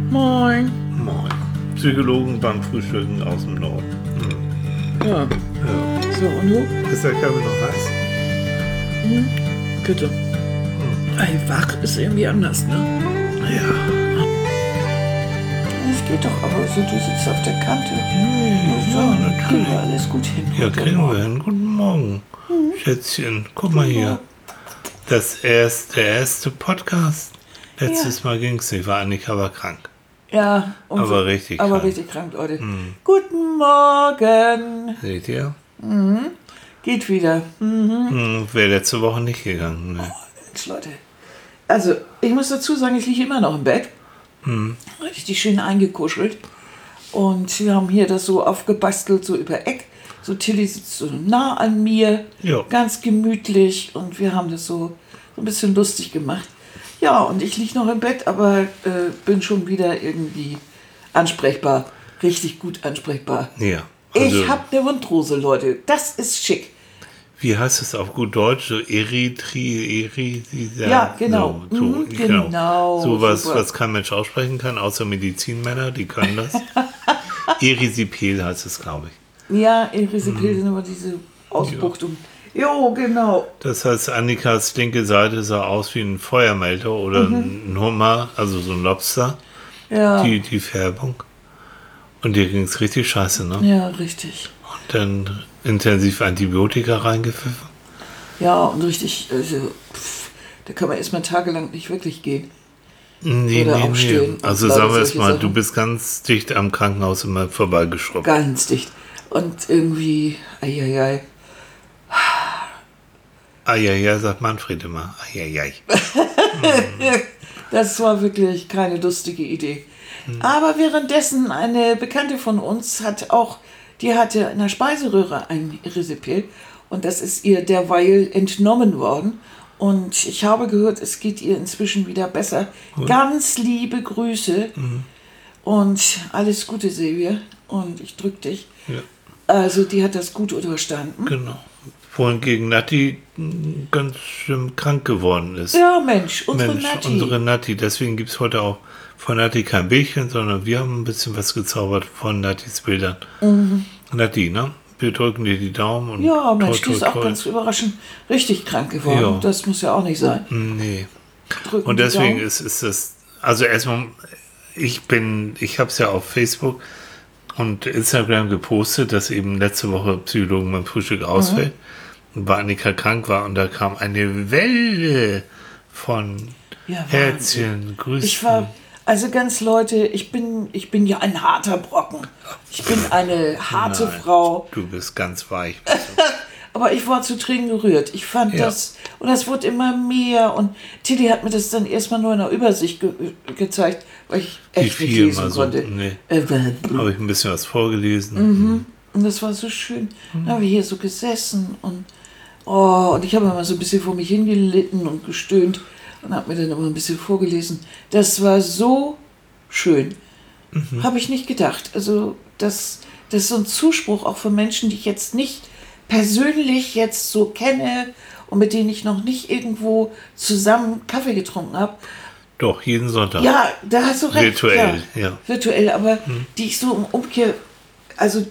Moin. Moin. Psychologen beim Frühstücken aus dem Norden. Ja. Ja. So, und du? Ist der Kaffee noch heiß? Bitte. Ey, wach ist irgendwie anders, ne? Ja. Es geht doch aber so, du sitzt auf der Kante. Ja, natürlich. Kriegen wir alles gut hin. Ja, heute kriegen Morgen. wir hin. Guten Morgen, Schätzchen. Guck mal hier. Der erste Podcast. Letztes Mal ging es nicht, war Annika aber krank. Ja, und Aber richtig aber krank. richtig krank, Leute. Guten Morgen. Seht ihr? Geht wieder. Wäre letzte Woche nicht gegangen. Ne? Mensch, Leute. Also, ich muss dazu sagen, ich liege immer noch im Bett. Richtig schön eingekuschelt. Und wir haben hier das so aufgebastelt, so über Eck. So Tilly sitzt so nah an mir, Ja. ganz gemütlich. Und wir haben das so ein bisschen lustig gemacht. Ja, und ich liege noch im Bett, aber bin schon wieder irgendwie ansprechbar. Richtig gut ansprechbar. Ja. Ich habe eine Wundrose, Leute. Das ist schick. Wie heißt es auf gut Deutsch? So Ja, genau. So, Genau. So Super. was kein Mensch aussprechen kann, außer Medizinmänner, die können das. Erisipel heißt es, glaube ich. Ja, Erisipel sind immer diese Ausbuchtung. Jo, genau. Das heißt, Annikas linke Seite sah aus wie ein Feuermelder oder ein Hummer, also so ein Lobster, Ja, die Färbung. Und dir ging es richtig scheiße, ne? ja, richtig. Und dann intensiv Antibiotika reingepfiffen. Ja, und richtig, also, da kann man erstmal tagelang nicht wirklich gehen. Nee. Oder aufstehen und Also lauter sagen wir es solche mal, Sachen. du bist ganz dicht am Krankenhaus immer vorbeigeschrubbt. Ganz dicht. Und irgendwie, eieiei. Eieiei, sagt Manfred immer. Eieiei. Das war wirklich keine lustige Idee. Aber währenddessen eine Bekannte von uns die hatte in der Speiseröhre ein Erisipel und das ist ihr derweil entnommen worden. Und ich habe gehört, es geht ihr inzwischen wieder besser. Ganz liebe Grüße und alles Gute, Silvia. Und ich drück dich. Ja, Also die hat das gut überstanden. genau. Wohingegen Natti ganz schön krank geworden ist. Ja, Mensch, Natti. Unsere Natti. Deswegen gibt es heute auch von Natti kein Bildchen, sondern wir haben ein bisschen was gezaubert von Nattis Bildern. Natti, ne? Wir drücken dir die Daumen. Und Ja, Mensch, die toi, ist toi, auch toi. ganz überraschend richtig krank geworden. Ja. Das muss ja auch nicht sein. Nee. Drücken Und die deswegen Daumen. ist das, also erstmal, ich habe es ja auf Facebook und Instagram gepostet, dass eben letzte Woche Psychologen beim Frühstück ausfällt und bei Annika krank war und da kam eine Welle von Ja, Herzchen, Grüßen. Ich war, also ganz Leute, ich bin ja ein harter Brocken. Ich bin eine harte Nein, Frau. Du bist ganz weich. Aber ich war zu Tränen gerührt. Ich fand das, und das wurde immer mehr. Und Tilly hat mir das dann erstmal nur in der Übersicht gezeigt, weil ich echt nicht lesen konnte. Nee. Habe ich ein bisschen was vorgelesen. Und das war so schön. Dann haben wir hier so gesessen und ich habe immer so ein bisschen vor mich hingelitten und gestöhnt und habe mir dann immer ein bisschen vorgelesen. Das war so schön. Habe ich nicht gedacht. Also das ist so ein Zuspruch auch von Menschen, die ich jetzt nicht persönlich jetzt so kenne und mit denen ich noch nicht irgendwo zusammen Kaffee getrunken habe. Doch, jeden Sonntag. Ja, da hast du recht. Virtuell, klar. ja. Virtuell, aber die ich so im Umkehr, also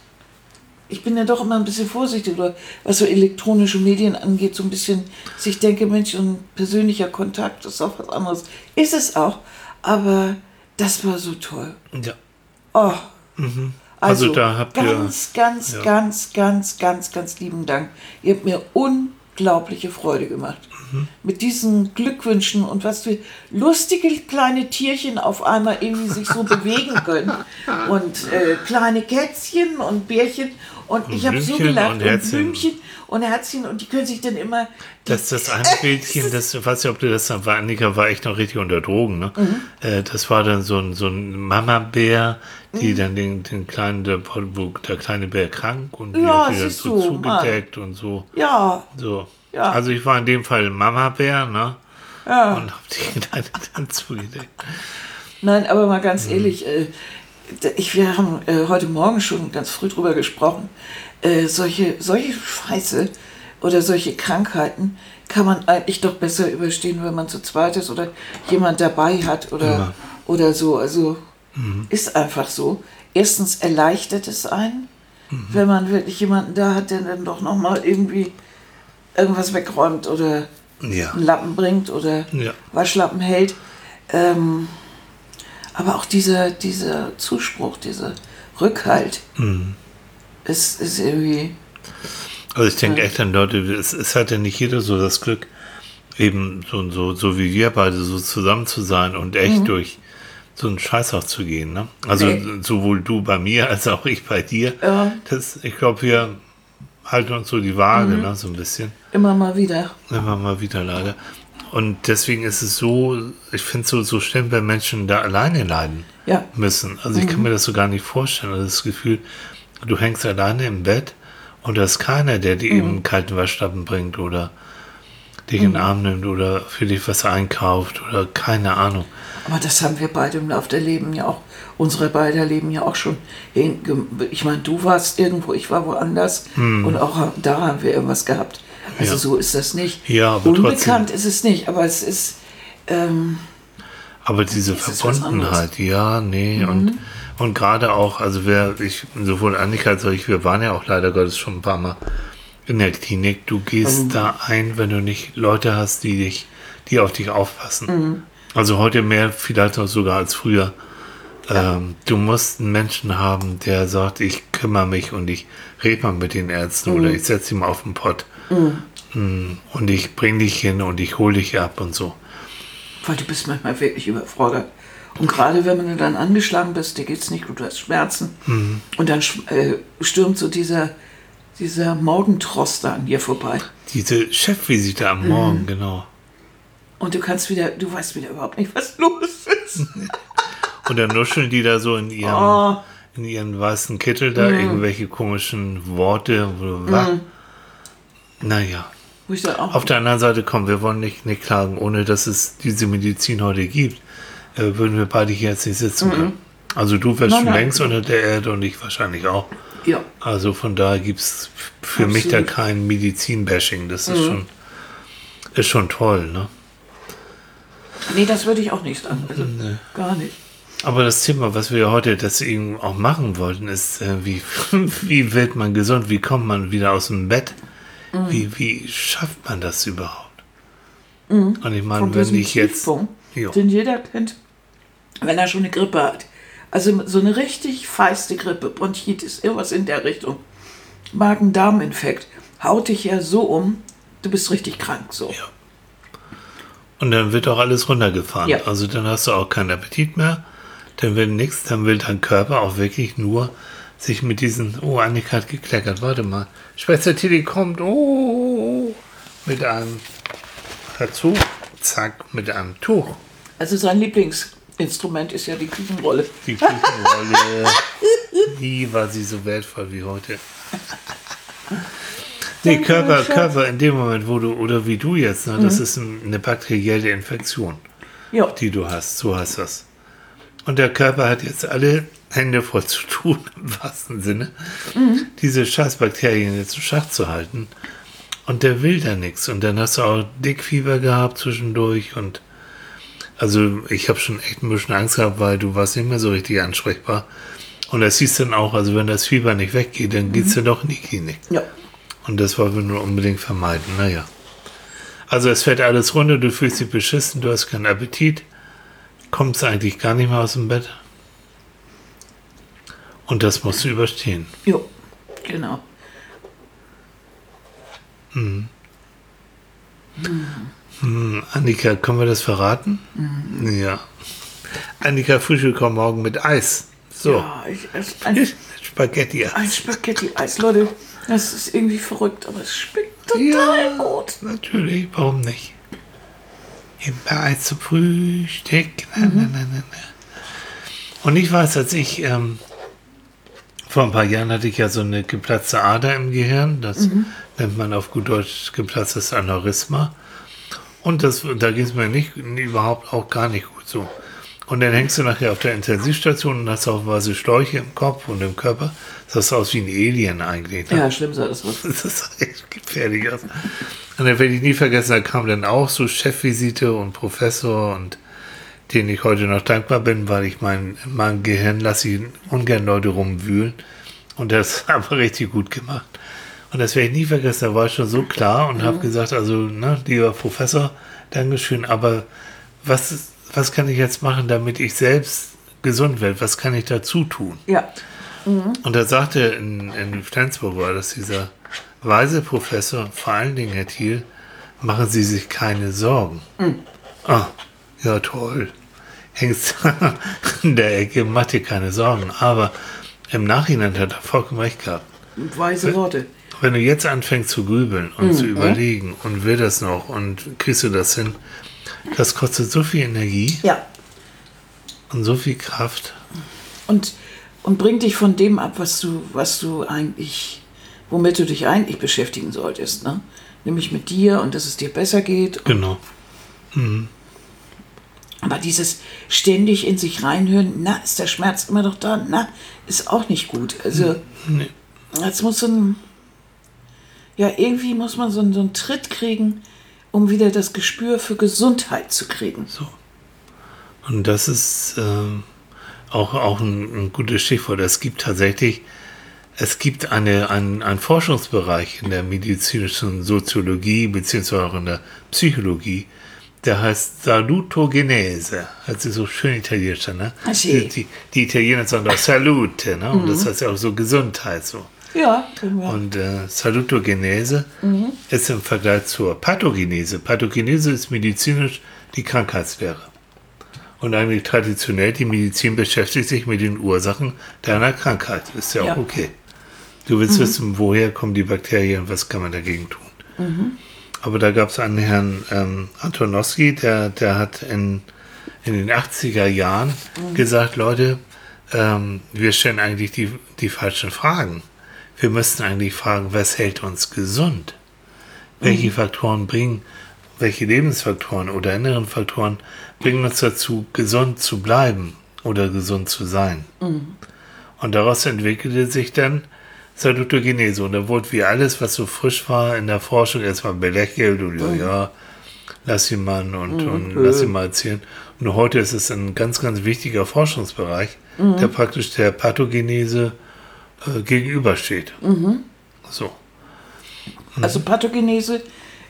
ich bin ja doch immer ein bisschen vorsichtig, oder was so elektronische Medien angeht, so ein bisschen, dass ich denke, Mensch, ein persönlicher Kontakt ist auch was anderes. Ist es auch, aber das war so toll. Ja. Oh. Also da habt ihr- ganz lieben Dank. Ihr habt mir unglaubliche Freude gemacht. Mit diesen Glückwünschen und was für lustige kleine Tierchen auf einmal irgendwie sich so bewegen können. Und kleine Kätzchen und Bärchen. Und ich habe so Blümchen gelacht. und Und Herzchen. Blümchen und Herzchen. Und die können sich dann immer... Das eine Bildchen, das, ich weiß nicht, ob du das war, Annika war echt noch richtig unter Drogen, ne? Das war dann so ein Mama-Bär, die dann den kleinen, wo der kleine Bär krank und die Ja, hat die dann siehst so du, zugedeckt und so. Ja, So. Ja. Also ich war in dem Fall Mama-Bär, ne? ja. Und hab die Kleine dann zugedeckt. Nein, aber mal ganz ehrlich, wir haben heute Morgen schon ganz früh drüber gesprochen. Solche Scheiße oder solche Krankheiten kann man eigentlich doch besser überstehen, wenn man zu zweit ist oder jemand dabei hat oder oder so. Also ist einfach so. Erstens erleichtert es einen, wenn man wirklich jemanden da hat, der dann doch nochmal irgendwie irgendwas wegräumt oder Ja. einen Lappen bringt oder Ja. Waschlappen hält. Aber auch dieser Zuspruch, dieser Rückhalt ist irgendwie... Also ich denke echt an Leute, es hat ja nicht jeder so das Glück, eben so wie wir beide so zusammen zu sein und echt durch so einen Scheiß auch zu gehen. Ne? Also sowohl du bei mir als auch ich bei dir. Ja. Ich glaube, wir halten uns so die Waage, ne, so ein bisschen. Immer mal wieder. Immer mal wieder leider. Und deswegen ist es so, ich finde es so schlimm, wenn Menschen da alleine leiden Ja. müssen. Also ich kann mir das so gar nicht vorstellen. Also das Gefühl, du hängst alleine im Bett und da ist keiner, der dir eben einen kalten Waschlappen bringt oder dich in den Arm nimmt oder für dich was einkauft oder keine Ahnung. Aber das haben wir beide im Laufe der Leben ja auch, unsere beider Leben ja auch schon. Ich meine, du warst irgendwo, ich war woanders und auch da haben wir irgendwas gehabt. Also Ja. so ist das nicht. Ja, aber Unbekannt trotzdem. ist es nicht, aber es ist... Aber diese Das ist was Verbundenheit, ja, nee. Und gerade auch, also sowohl Annika als auch ich, wir waren ja auch leider Gottes schon ein paar Mal in der Klinik. Du gehst da ein, wenn du nicht Leute hast, die auf dich aufpassen. Also heute mehr vielleicht noch sogar als früher. Du musst einen Menschen haben, der sagt, ich kümmere mich und ich rede mal mit den Ärzten oder ich setze ihn mal auf den Pott. Und ich bringe dich hin und ich hole dich ab und so. Weil du bist manchmal wirklich überfordert. Und gerade wenn du dann angeschlagen bist, dir geht's nicht gut, du hast Schmerzen. Und dann stürmt so dieser Morgentroster an dir vorbei. Diese Chefvisite am Morgen, genau. Und du weißt wieder überhaupt nicht, was los ist. Und dann nuscheln die da so in ihren weißen Kittel da irgendwelche komischen Worte. Naja. Wo ich dann auch, Auf der anderen Seite, komm, wir wollen nicht klagen, ohne dass es diese Medizin heute gibt, würden wir beide hier jetzt nicht sitzen können. Also du wärst schon längst unter der Erde und ich wahrscheinlich auch. ja, Also von daher gibt es für mich da Absolut. kein Medizin-Bashing. Das ist schon toll, ne? nee, das würde ich auch nicht sagen. Also gar nicht. Aber das Thema, was wir heute deswegen auch machen wollten, ist, wie wird man gesund? Wie kommt man wieder aus dem Bett? Wie schafft man das überhaupt? Und ich meine, Von wenn diesem ich jetzt... Tiefpunkt, Jo. den jeder kennt, wenn er schon eine Grippe hat. Also so eine richtig feiste Grippe, Bronchitis, irgendwas in der Richtung. Magen-Darm-Infekt. Haut dich ja so um, du bist richtig krank. So. Ja. Und dann wird auch alles runtergefahren. Ja. Also dann hast du auch keinen Appetit mehr. Dann will nichts, dann will dein Körper auch wirklich nur sich mit diesen... Oh, Annika hat gekleckert, warte mal. Schwester Tilly kommt, mit einem... Dazu, zack, mit einem Tuch. Also sein Lieblingsinstrument ist ja die Küchenrolle. Die Küchenrolle. Nie war sie so wertvoll wie heute. Nee, Körper in dem Moment, wo du, oder wie du jetzt, ne, das ist eine bakterielle Infektion, Ja, die du hast, so heißt das. Und der Körper hat jetzt alle Hände voll zu tun, im wahrsten Sinne, diese Scheißbakterien jetzt in Schach zu halten. Und der will da nichts. Und dann hast du auch Dickfieber gehabt zwischendurch. Und also ich habe schon echt ein bisschen Angst gehabt, weil du warst nicht mehr so richtig ansprechbar. Und das hieß dann auch, also wenn das Fieber nicht weggeht, dann geht's ja doch in die Klinik. ja. Und das wollen wir nur unbedingt vermeiden. Naja. Also es fährt alles runter, du fühlst dich beschissen, du hast keinen Appetit, kommst eigentlich gar nicht mehr aus dem Bett. Und das musst du überstehen. Jo, genau. Annika, können wir das verraten? Ja. Annika Frühstück kommt morgen mit Eis. So. Ja, ich esse ein Spaghetti-Eis. Spaghetti-Eis, Leute. Das ist irgendwie verrückt, aber es schmeckt total gut. Natürlich, warum nicht? Immer Eis zum Frühstück. Na. Und ich weiß, als ich vor ein paar Jahren hatte ich ja so eine geplatzte Ader im Gehirn. Das nennt man auf gut Deutsch geplatztes Aneurysma. Und da ging es mir überhaupt auch gar nicht gut so. Und dann hängst du nachher auf der Intensivstation und hast auch weiße Schläuche im Kopf und im Körper. Das sah aus wie ein Alien eigentlich. Ne? Ja, schlimm sah das aus. Das sah echt gefährlich aus. Und dann werde ich nie vergessen, da kam dann auch so Chefvisite und Professor und den ich heute noch dankbar bin, weil ich mein Gehirn lasse ich ungern Leute rumwühlen. Und das haben wir richtig gut gemacht. Und das werde ich nie vergessen, da war ich schon so klar und habe gesagt, also, ne, lieber Professor, Dankeschön, aber was kann ich jetzt machen, damit ich selbst gesund werde? Was kann ich dazu tun? Ja. Und da sagte in Flensburg war das dieser weise Professor, vor allen Dingen Herr Thiel, machen Sie sich keine Sorgen. Ah, ja toll. Hängst in der Ecke, mach dir keine Sorgen. Aber im Nachhinein hat er vollkommen recht gehabt. Weise Worte. Wenn du jetzt anfängst zu grübeln und zu überlegen und will das noch und kriegst du das hin, das kostet so viel Energie Ja. und so viel Kraft. Und bringt dich von dem ab, was du eigentlich, womit du dich eigentlich beschäftigen solltest, ne? Nämlich mit dir und dass es dir besser geht. Genau. Aber dieses ständig in sich reinhören, na, ist der Schmerz immer noch da? Na, ist auch nicht gut. Also, Nee. jetzt muss irgendwie muss man so einen Tritt kriegen, um wieder das Gespür für Gesundheit zu kriegen. So. Und das ist auch ein gutes Stichwort. Es gibt einen Forschungsbereich in der medizinischen Soziologie beziehungsweise auch in der Psychologie, der heißt Salutogenese. Hört sich so schön italienisch an, ne? Die Italiener sagen doch Salute, ne? Und das heißt ja auch so Gesundheit so. Ja. Und Salutogenese ist im Vergleich zur Pathogenese. Pathogenese ist medizinisch die Krankheitslehre. Und eigentlich traditionell, die Medizin beschäftigt sich mit den Ursachen deiner Krankheit. Ist ja auch okay. Du willst wissen, woher kommen die Bakterien, was kann man dagegen tun. Aber da gab es einen Herrn Antonowski, der hat in den 80er Jahren gesagt, Leute, wir stellen eigentlich die falschen Fragen. Wir müssten eigentlich fragen, was hält uns gesund? Welche Faktoren welche Lebensfaktoren oder inneren Faktoren bringen uns dazu, gesund zu bleiben oder gesund zu sein? Und daraus entwickelte sich dann Salutogenese. Und da wurde wie alles, was so frisch war in der Forschung, erstmal belächelt und ja, lass ihn mal und lass ihn mal erzählen. Und heute ist es ein ganz, ganz wichtiger Forschungsbereich, der praktisch der Pathogenese gegenübersteht. So. Also Pathogenese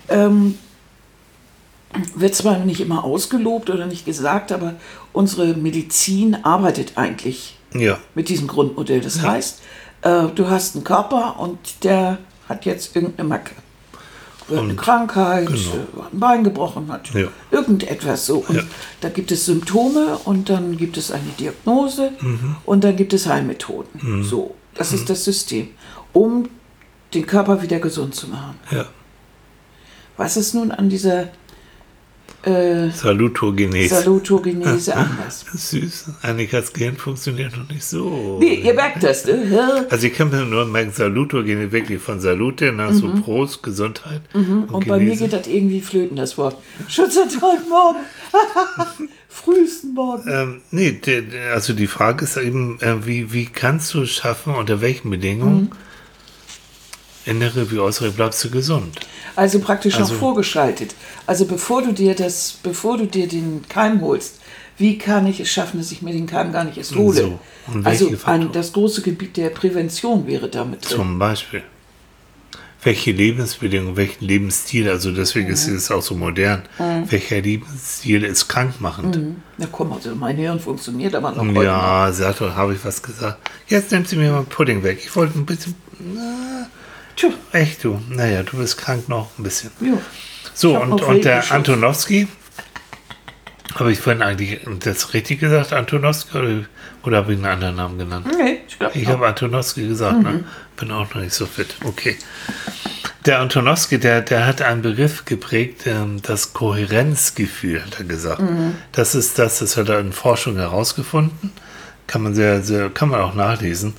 wird zwar nicht immer ausgelobt oder nicht gesagt, aber unsere Medizin arbeitet eigentlich mit diesem Grundmodell. Das heißt, du hast einen Körper und der hat jetzt irgendeine Macke. Eine Krankheit, hat ein Bein gebrochen, hat irgendetwas so. Und da gibt es Symptome und dann gibt es eine Diagnose und dann gibt es Heilmethoden. So, das ist das System, um den Körper wieder gesund zu machen. Ja. Was ist nun an dieser Salutogenese anders? Süß. Annikas Gehirn funktioniert noch nicht so. Nee, ihr merkt das, ne? Also ich kann mir nur merken, Salutogenese wirklich von Salute, so Prost, Gesundheit. Und bei mir geht das irgendwie flöten, das Wort. Schutzertag morgen. Frühesten Morgen. Also die Frage ist eben, wie kannst du es schaffen, unter welchen Bedingungen, innere wie äußere, bleibst du gesund? Also praktisch noch vorgeschaltet. Also bevor du dir den Keim holst, wie kann ich es schaffen, dass ich mir den Keim gar nicht erst hole? So. Und also das große Gebiet der Prävention wäre damit drin. Zum Beispiel. Welche Lebensbedingungen, welchen Lebensstil, also deswegen ist es auch so modern, welcher Lebensstil ist krankmachend? Na komm, also mein Hirn funktioniert aber noch heute. Ja, Sato, habe ich was gesagt. Jetzt nimmst du mir mal Pudding weg. Ich wollte ein bisschen... Echt du? Naja, du bist krank noch ein bisschen. Ja. So, und der Antonowski, habe ich vorhin eigentlich das richtig gesagt, Antonowski, oder habe ich einen anderen Namen genannt? Nee, ich habe Antonowski gesagt, ne? Bin auch noch nicht so fit. Okay. Der Antonowski, der hat einen Begriff geprägt, das Kohärenzgefühl, hat er gesagt. Das hat er in Forschung herausgefunden. Kann man auch nachlesen,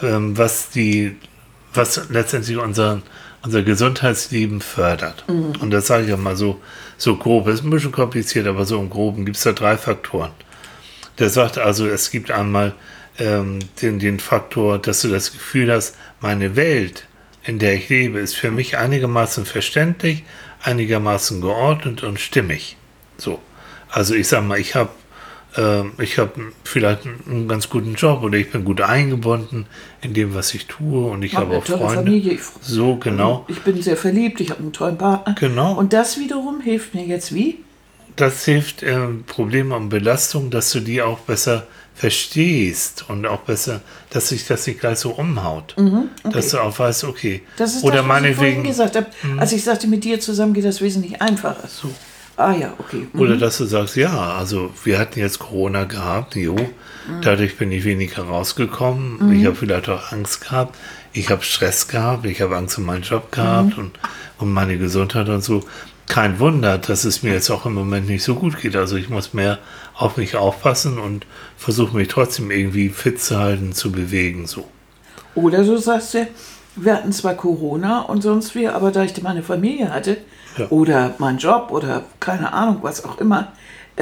was letztendlich unser Gesundheitsleben fördert. Und das sage ich ja mal so grob. Ist ein bisschen kompliziert, aber so im Groben gibt es da 3 Faktoren. Der sagt also, es gibt einmal den Faktor, dass du das Gefühl hast, meine Welt, in der ich lebe, ist für mich einigermaßen verständlich, einigermaßen geordnet und stimmig. So. Also ich sage mal, ich habe Ich habe vielleicht einen ganz guten Job oder ich bin gut eingebunden in dem, was ich tue und ich habe auch tolle Freunde. Familie. So, genau. Ich bin sehr verliebt, ich habe einen tollen Partner. Genau. Und das wiederum hilft mir jetzt wie? Das hilft Probleme und Belastungen, dass du die auch besser verstehst und auch besser, dass sich das nicht gleich so umhaut. Okay. Dass du auch weißt, okay. Das ist oder das, was ich vorhin meinetwegen, gesagt habe. Als ich sagte, mit dir zusammen geht das wesentlich einfacher. so. Ah ja, okay. Oder dass du sagst, ja, also wir hatten jetzt Corona gehabt, jo, dadurch bin ich weniger rausgekommen, ich habe vielleicht auch Angst gehabt, ich habe Stress gehabt, ich habe Angst um meinen Job gehabt und um meine Gesundheit und so. Kein Wunder, dass es mir jetzt auch im Moment nicht so gut geht. Also ich muss mehr auf mich aufpassen und versuche mich trotzdem irgendwie fit zu halten, zu bewegen, so. Oder du sagst ja, wir hatten zwar Corona und sonst wie, aber da ich meine Familie hatte Ja. oder meinen Job oder keine Ahnung, was auch immer,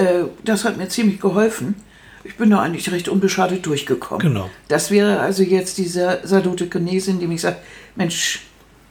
das hat mir ziemlich geholfen. Ich bin da eigentlich recht unbeschadet durchgekommen. Genau. Das wäre also jetzt dieser Salutogenese, in dem ich sage, Mensch,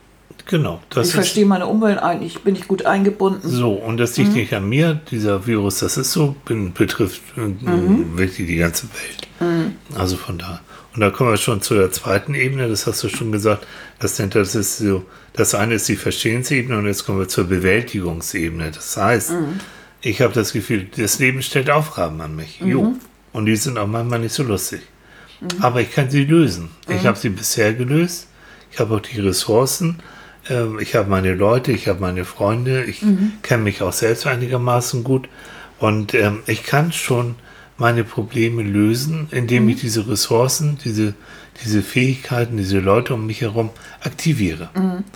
Genau. Das ich verstehe meine Umwelt eigentlich, bin ich gut eingebunden. So, und das liegt nicht an mir, dieser Virus, das ist so, betrifft wirklich die ganze Welt. Also von da. Und da kommen wir schon zu der zweiten Ebene, das hast du schon gesagt, das ist so, das eine ist die Verstehensebene und jetzt kommen wir zur Bewältigungsebene. Das heißt, ich habe das Gefühl, das Leben stellt Aufgaben an mich. Jo. Und die sind auch manchmal nicht so lustig. Aber ich kann sie lösen. Ich habe sie bisher gelöst. Ich habe auch die Ressourcen. Ich habe meine Leute, ich habe meine Freunde, ich kenne mich auch selbst einigermaßen gut und ich kann schon meine Probleme lösen, indem ich diese Ressourcen, diese Fähigkeiten, diese Leute um mich herum aktiviere.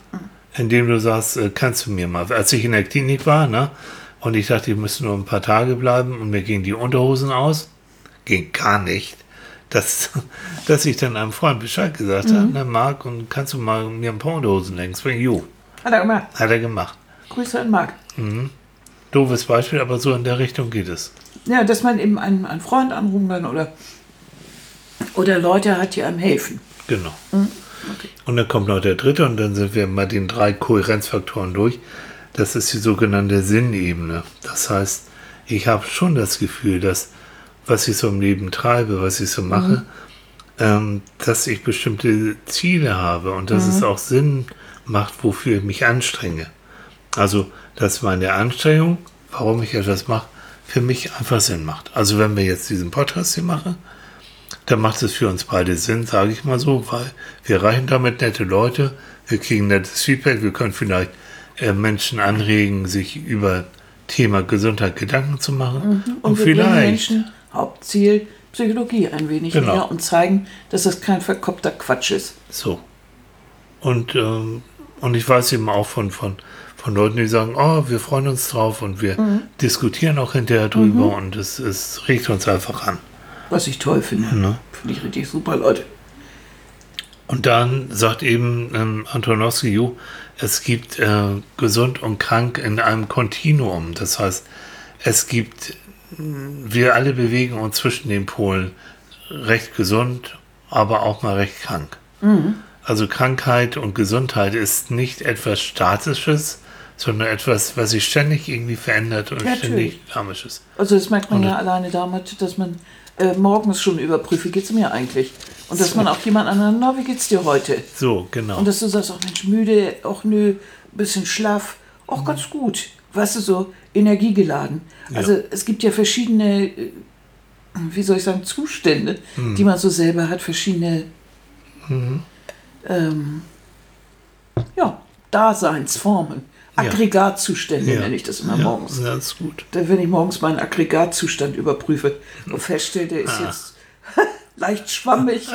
Indem du sagst, kannst du mir mal, als ich in der Klinik war, ne, und ich dachte, ich müsste nur ein paar Tage bleiben und mir gingen die Unterhosen aus, ging gar nicht. Dass ich dann einem Freund Bescheid gesagt habe, ne, Marc, und kannst du mal mir ein paar Unterhosen legen? Jo, Hat er gemacht. hat er gemacht. Grüße an Marc. Doofes Beispiel, aber so in der Richtung geht es. Ja, dass man eben einen Freund anrufen kann oder Leute hat, die einem helfen. Genau. Okay. Und dann kommt noch der dritte und dann sind wir mal den 3 Kohärenzfaktoren durch. Das ist die sogenannte Sinnebene. Das heißt, ich habe schon das Gefühl, dass was ich so im Leben treibe, was ich so mache, dass ich bestimmte Ziele habe und dass es auch Sinn macht, wofür ich mich anstrenge. Also, dass meine Anstrengung, warum ich etwas mache, für mich einfach Sinn macht. Also, wenn wir jetzt diesen Podcast hier machen, dann macht es für uns beide Sinn, sage ich mal so, weil wir erreichen damit nette Leute, wir kriegen nettes Feedback, wir können vielleicht Menschen anregen, sich über Thema Gesundheit Gedanken zu machen. Und wir bringen Menschen, Hauptziel, Psychologie ein wenig Genau. näher und zeigen, dass das kein verkopfter Quatsch ist. So. Und ich weiß eben auch von Leuten, die sagen, oh, wir freuen uns drauf und wir diskutieren auch hinterher drüber und es regt uns einfach an. Was ich toll finde. Ne? Finde ich richtig super, Leute. Und dann sagt eben Antonowski, jo, es gibt gesund und krank in einem Kontinuum. Das heißt, wir alle bewegen uns zwischen den Polen recht gesund, aber auch mal recht krank. Also Krankheit und Gesundheit ist nicht etwas Statisches, sondern etwas, was sich ständig irgendwie verändert und Natürlich. ständig dynamisch ist. Also das merkt man ja alleine damit, dass man morgens schon überprüft, wie geht's mir eigentlich? Und dass man auch jemand anderen, na, wie geht's dir heute? So, genau. Und dass du sagst, ach Mensch, müde, ach nö, ein bisschen schlaff, auch ganz gut. Weißt du, so energiegeladen. Ja. Also es gibt ja verschiedene, wie soll ich sagen, Zustände, die man so selber hat, verschiedene Daseinsformen. Aggregatzustände nenne ich das immer morgens. Ja, das ist gut. Wenn ich morgens meinen Aggregatzustand überprüfe und feststelle, der ist jetzt leicht schwammig.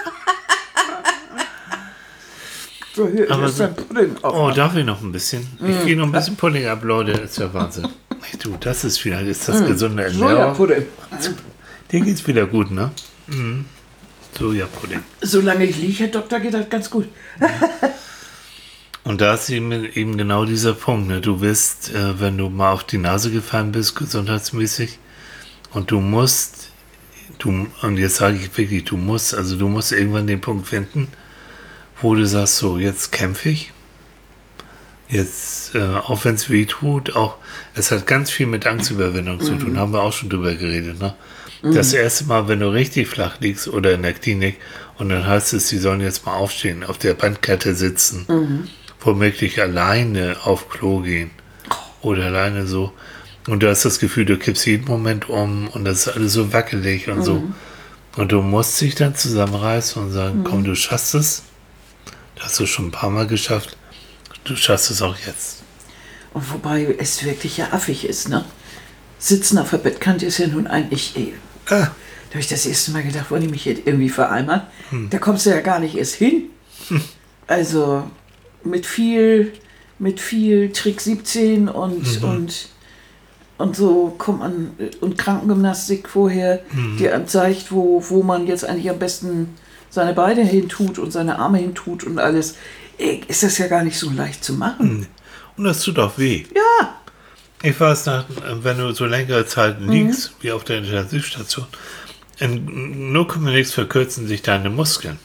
So, hier Aber ist ein Pudding. Oh, darf ich noch ein bisschen? Ich gehe noch ein bisschen Pudding ab, Leute. Das ist ja Wahnsinn. Du, das ist das gesunde Ernährung. Sojapudding. Dir geht's wieder gut, ne? Sojapudding. Solange ich liege, Herr Doktor, geht das ganz gut. Und da ist eben genau dieser Punkt. Ne? Du wirst, wenn du mal auf die Nase gefallen bist, gesundheitsmäßig, und und jetzt sage ich wirklich, du musst irgendwann den Punkt finden, wo du sagst, so, jetzt kämpfe ich Jetzt, auch wenn es weh tut, es hat ganz viel mit Angstüberwindung zu tun, haben wir auch schon drüber geredet, ne? Das erste Mal, wenn du richtig flach liegst oder in der Klinik und dann heißt es, sie sollen jetzt mal aufstehen, auf der Bandkette sitzen, womöglich alleine auf Klo gehen oder alleine so. Und du hast das Gefühl, du kippst jeden Moment um und das ist alles so wackelig und so. Und du musst dich dann zusammenreißen und sagen, komm, du schaffst es. Das hast du schon ein paar Mal geschafft. Du schaffst es auch jetzt. Und wobei es wirklich ja affig ist, ne? Sitzen auf der Bettkante ist ja nun eigentlich da habe ich das erste Mal gedacht, wollen die mich jetzt irgendwie vereinbaren? Da kommst du ja gar nicht erst hin. Also mit viel Trick 17 und so kommt man, und Krankengymnastik vorher, die einem zeigt, wo man jetzt eigentlich am besten seine Beine hin tut und seine Arme hin tut und alles. Ist das ja gar nicht so leicht zu machen. Und das tut auch weh. Ja. Ich weiß, wenn du so längere Zeit liegst, wie auf der Intensivstation, in 0,0 verkürzen sich deine Muskeln.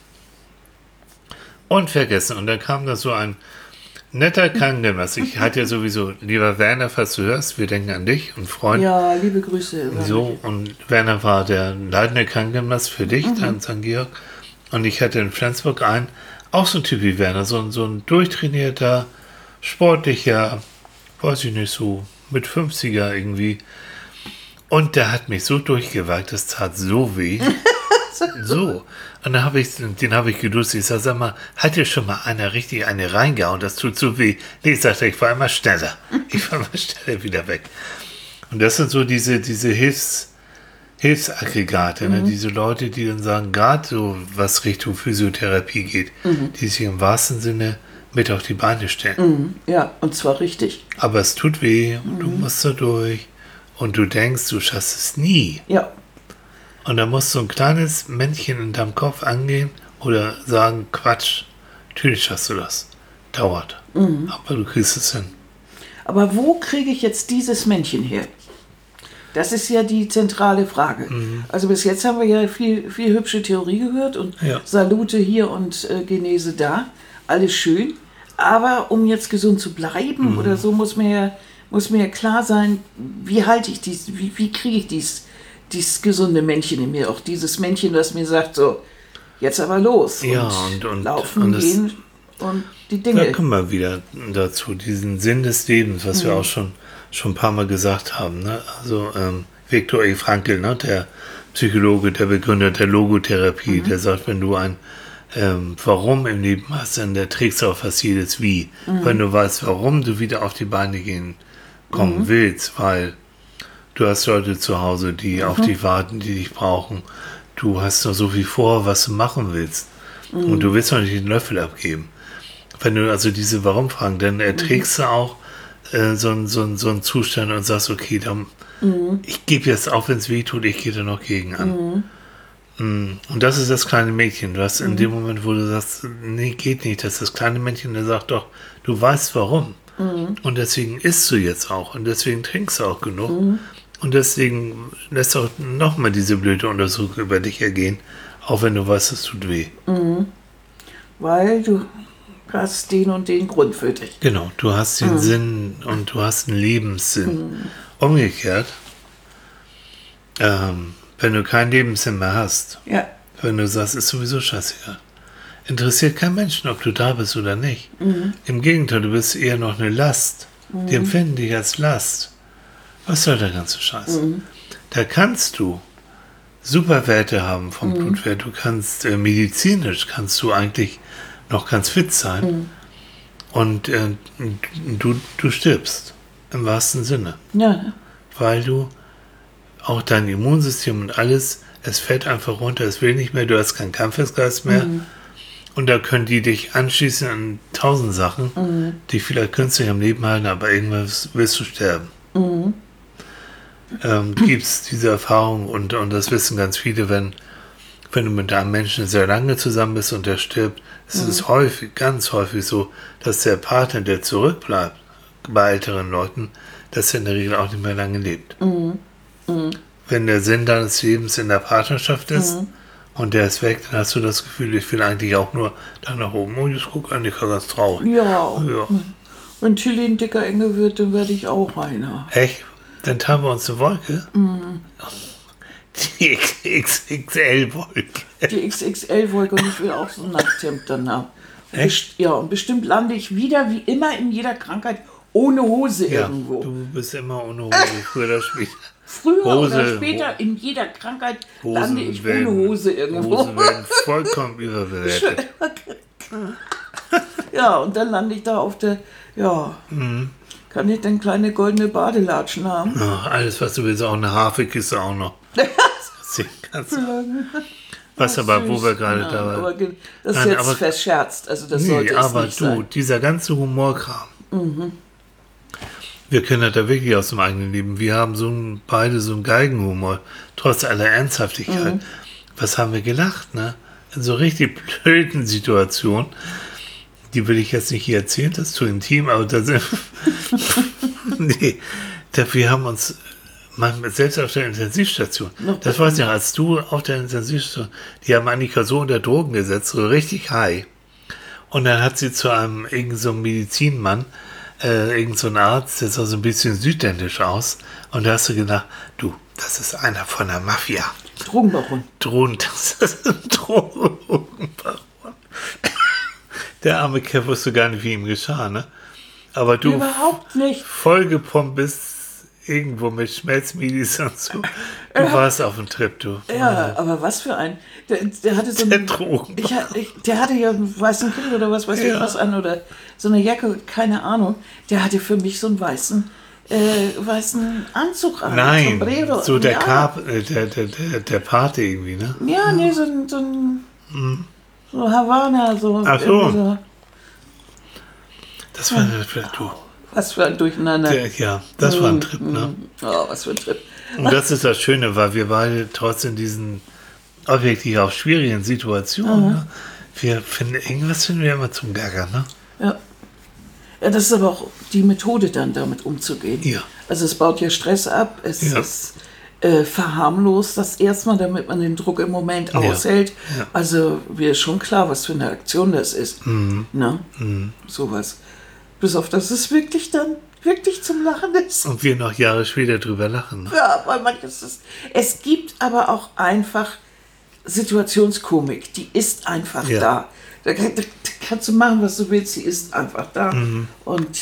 Und vergessen. Und dann kam da so ein netter Krankengymnast. Ich hatte ja sowieso, lieber Werner, falls du hörst, wir denken an dich und Freund. Ja, liebe Grüße. So, und Werner war der leitende Krankengymnast für dich, dann St. Georg. Und ich hatte in Flensburg auch so ein Typ wie Werner, so ein durchtrainierter, sportlicher, weiß ich nicht, so mit 50er irgendwie. Und der hat mich so durchgewagt, das tat so weh. So. Und dann den habe ich geduzt. Ich sag mal, hat dir schon mal richtig eine reingehauen, das tut so weh. Nee, ich sagte, ich war immer schneller. Ich war immer schneller wieder weg. Und das sind so diese Hilfsaggregate, ne? Diese Leute, die dann sagen, gerade so, was Richtung Physiotherapie geht, die sich im wahrsten Sinne mit auf die Beine stellen. Ja, und zwar richtig. Aber es tut weh und du musst da durch und du denkst, du schaffst es nie. Ja. Und da muss so ein kleines Männchen in deinem Kopf angehen oder sagen, Quatsch, natürlich schaffst du das. Dauert. Aber du kriegst es hin. Aber wo kriege ich jetzt dieses Männchen her? Das ist ja die zentrale Frage. Also bis jetzt haben wir ja viel hübsche Theorie gehört und Salute hier und Genese da. Alles schön. Aber um jetzt gesund zu bleiben oder so, muss mir ja klar sein, wie halte ich wie kriege ich dieses gesunde Männchen in mir, auch dieses Männchen, das mir sagt, so, jetzt aber los. Ja, und laufen, gehen und die Dinge. Da kommen wir wieder dazu, diesen Sinn des Lebens, was wir auch schon ein paar Mal gesagt haben. Ne? Also Viktor E. Frankl, ne? Der Psychologe, der Begründer der Logotherapie, der sagt, wenn du ein Warum im Leben hast, dann trägst du auch fast jedes Wie. Wenn du weißt, warum du wieder auf die Beine kommen willst, weil du hast Leute zu Hause, die auf dich warten, die dich brauchen. Du hast noch so viel vor, was du machen willst. Und du willst noch nicht den Löffel abgeben. Wenn du also diese Warum-Fragen, dann erträgst du auch so einen Zustand und sagst, okay, dann, ich gebe jetzt, auch wenn es weh tut, ich gehe da noch gegen an. Und das ist das kleine Mädchen. Du hast in dem Moment, wo du sagst, nee, geht nicht, das ist das kleine Mädchen, der sagt doch, du weißt warum. Und deswegen isst du jetzt auch und deswegen trinkst du auch genug. Und deswegen lässt du auch nochmal diese blöde Untersuchung über dich ergehen, auch wenn du weißt, es tut weh. Weil du hast den und den Grund für dich. Genau, du hast den Sinn und du hast einen Lebenssinn. Umgekehrt, wenn du keinen Lebenssinn mehr hast, wenn du sagst, ist sowieso scheißegal, interessiert kein Menschen, ob du da bist oder nicht. Im Gegenteil, du bist eher noch eine Last. Die empfinden dich als Last. Was soll der ganze Scheiß? Da kannst du super Werte haben vom Blutwert. Du kannst medizinisch kannst du eigentlich noch ganz fit sein. Und du stirbst im wahrsten Sinne. Ja. Weil du auch dein Immunsystem und alles, es fällt einfach runter, es will nicht mehr, du hast keinen Kampfesgeist mehr. Und da können die dich anschließen an 1000 Sachen, die vielleicht künstlich am Leben halten, aber irgendwann wirst du sterben. Gibt es diese Erfahrung und das wissen ganz viele, wenn du mit einem Menschen sehr lange zusammen bist und der stirbt, ist es häufig, ganz häufig so, dass der Partner, der zurückbleibt, bei älteren Leuten, dass er in der Regel auch nicht mehr lange lebt. Wenn der Sinn deines Lebens in der Partnerschaft ist und der ist weg, dann hast du das Gefühl, ich will eigentlich auch nur da nach oben. Und ich gucke an, ich war ganz traurig. Ja. Wenn Tilly ein dicker Engel wird, dann werde ich auch einer. Echt? Dann teilen wir uns eine Wolke? Die XXL-Wolke. Die XXL-Wolke und ich will auch so ein Nachthemd dann haben. Echt? Ja, und bestimmt lande ich wieder, wie immer in jeder Krankheit, ohne Hose Ja, irgendwo. du bist immer ohne Hose, früher oder später. Früher Hose, oder später in jeder Krankheit Hosen lande ich werden- ohne Hose irgendwo. Hosen werden vollkommen überbewertet. Ja, und dann lande ich da auf der, kann ich denn kleine goldene Badelatschen haben? Ach, alles, was du willst, auch eine Hafekiste auch noch. Was aber, wo wir gerade da waren. Aber das ist Nein, jetzt aber- verscherzt, also das Nee, sollte es aber nicht du, sein. dieser ganze Humorkram. Wir können das da wirklich aus dem eigenen Leben. Wir haben beide so einen Geigenhumor, trotz aller Ernsthaftigkeit. Was haben wir gelacht, ne? In so richtig blöden Situationen. Die will ich jetzt nicht hier erzählen, das ist zu intim, aber da sind. Nee, wir haben uns manchmal selbst auf der Intensivstation. Das weiß ich noch, als du auf der Intensivstation, die haben Annika so unter Drogen gesetzt, so richtig high. Und dann hat sie zu einem irgend so einem Medizinmann, irgend so ein Arzt, der sah so ein bisschen südländisch aus. Und da hast du gedacht, du, das ist einer von der Mafia. Drogenbaron. Das ist ein Drogenbaron. Der arme Kerl wusste gar nicht, wie ihm geschah, ne? Aber du Überhaupt nicht. vollgepumpt bist irgendwo mit Schmelzmedis und so. Du warst auf dem Trip, du. Ja, aber was für ein. Der hatte so Der einen. Drogen. Der hatte ja einen weißen Kittel oder was weiß ich Ja. was an oder so eine Jacke, keine Ahnung. Der hatte für mich so einen weißen Anzug an. Nein, Sombrero. so der ja. der Pate irgendwie, ne? Ja, nee, so ein so Havanna, so. Ach so. irgendwie Das war du. Was für ein Durcheinander. Das war ein Trip, ne? Oh, was für ein Trip. Und das ist das Schöne, weil wir beide trotzdem diesen objektiv auch schwierigen Situationen, ne? Irgendwas finden wir immer zum Gaga, ne? Ja. Ja, das ist aber auch die Methode, dann damit umzugehen. Ja. Also es baut ja Stress ab, es Ja. ist verharmlost das erstmal, damit man den Druck im Moment aushält. Ja. Also mir ist schon klar, was für eine Aktion das ist. Ne? Sowas. Bis auf das es wirklich dann wirklich zum Lachen ist. Und wir noch Jahre später drüber lachen. Ne? Ja, weil manches ist. Es gibt aber auch einfach Situationskomik, die ist einfach Ja. da. Da kannst du machen, was du willst, sie ist einfach da. Und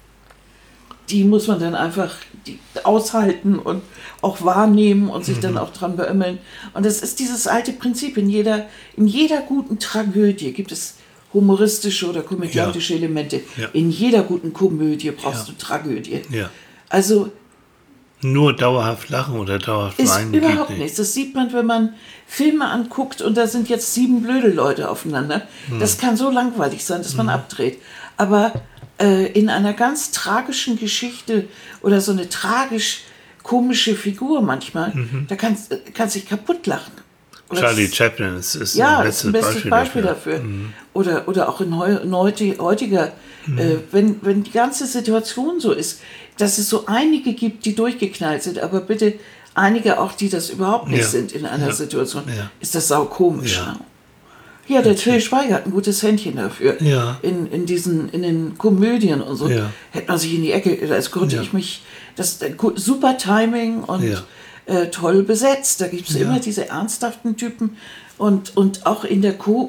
die muss man dann einfach aushalten und auch wahrnehmen und sich dann auch dran beömmeln. Und das ist dieses alte Prinzip. In jeder guten Tragödie gibt es humoristische oder komödiantische Elemente. Ja. In jeder guten Komödie brauchst du Tragödie. Ja. Also Nur dauerhaft lachen oder dauerhaft ist weinen überhaupt geht nichts. Das sieht man, wenn man Filme anguckt und da sind jetzt 7 blöde Leute aufeinander. Das kann so langweilig sein, dass man abdreht. Aber in einer ganz tragischen Geschichte oder so eine tragisch-komische Figur manchmal, da kannst dich kaputt lachen. Oder Charlie Chaplin ist ja, ein das ist bestes ein bestes Beispiel dafür. Oder auch in heutiger, wenn die ganze Situation so ist, dass es so einige gibt, die durchgeknallt sind, aber bitte einige auch, die das überhaupt nicht Ja. sind in einer Ja. Situation, Ja. ist das saukomisch. Ja. Ne? Ja, der Till Schweiger hat ein gutes Händchen dafür. Ja. In den Komödien und so Ja. hätte man sich in die Ecke, das konnte Ja. ich mich, super Timing und Ja. toll besetzt. Da gibt es Ja. immer diese ernsthaften Typen und auch in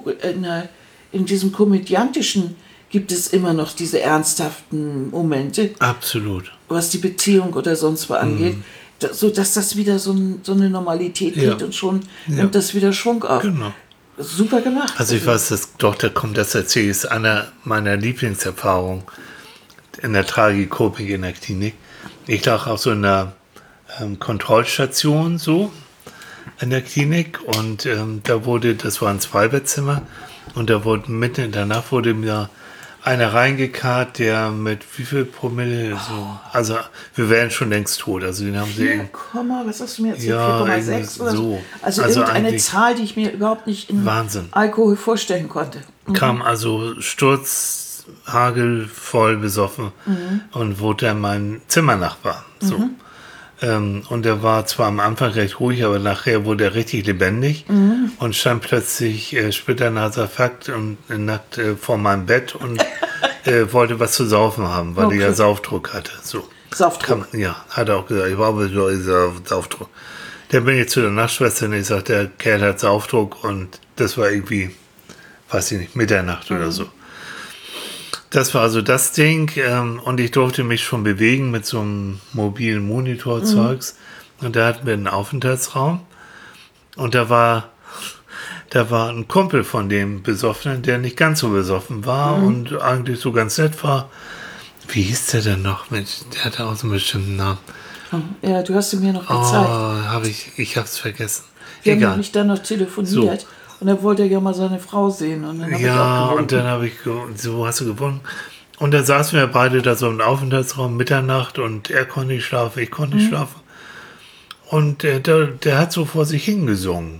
diesem komödiantischen gibt es immer noch diese ernsthaften Momente, Absolut. was die Beziehung oder sonst was angeht, so dass das wieder so eine Normalität Ja. kriegt und schon Ja. nimmt das wieder Schwung auf. Genau. Super gemacht. Also ich weiß, das erzähle ich, ist einer meiner Lieblingserfahrungen in der Tragikomik in der Klinik. Ich lag auch so in einer Kontrollstation so in der Klinik und das war ein Zweibettzimmer und da wurde mitten in der Nacht wurde mir einer reingekarrt, der mit wie viel Promille so, also wir wären schon längst tot, also den haben sie 4, was hast du mir jetzt? Ja, 4,6 oder so? so. Also Also irgendeine eigentlich Zahl, die ich mir überhaupt nicht in Wahnsinn. Alkohol vorstellen konnte. Kam also Sturz, Hagel, voll besoffen und wurde dann mein Zimmernachbar. So. Und er war zwar am Anfang recht ruhig, aber nachher wurde er richtig lebendig und stand plötzlich splitternaser Fakt und nackt vor meinem Bett und wollte was zu saufen haben, weil Okay. er ja Saufdruck hatte. So. Saufdruck. Ja, hat er auch gesagt, ich brauche Saufdruck. Dann bin ich zu der Nachtschwester und ich sagte, der Kerl hat Saufdruck und das war irgendwie, weiß ich nicht, Mitternacht oder so. Das war also das Ding und ich durfte mich schon bewegen mit so einem mobilen Monitor-Zeugs und da hatten wir einen Aufenthaltsraum und da war ein Kumpel von dem Besoffenen, der nicht ganz so besoffen war und eigentlich so ganz nett war. Wie hieß der denn noch? Mensch, der hatte auch so einen bestimmten Namen. Ja, du hast ihn mir noch gezeigt. Ich hab's vergessen. Wir haben Egal. nämlich dann noch telefoniert und dann wollte er ja mal seine Frau sehen und dann habe ich auch Ja, gewunken. und dann so hast du gewonnen. Und dann saßen wir beide da so im Aufenthaltsraum Mitternacht und er konnte nicht schlafen, ich konnte nicht schlafen. Und der hat so vor sich hingesungen.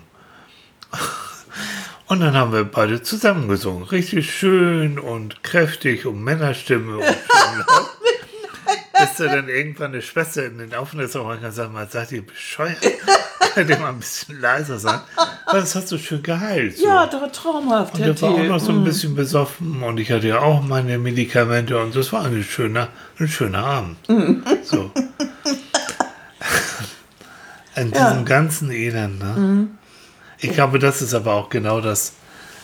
Und dann haben wir beide zusammen gesungen. Richtig schön und kräftig und Männerstimme. Und schön laut. Bis da dann irgendwann eine Schwester in den Aufenthaltsraum gesagt hat, seid ihr bescheuert? Könnt ihr mal ein bisschen leiser sein? Weil das hat so schön geheilt. So. Ja, doch traumhaft. Und der war auch noch so ein bisschen besoffen und ich hatte ja auch meine Medikamente und das war ein schöner Abend. So. In diesem ganzen Elend. Ne? Ich glaube, das ist aber auch genau das.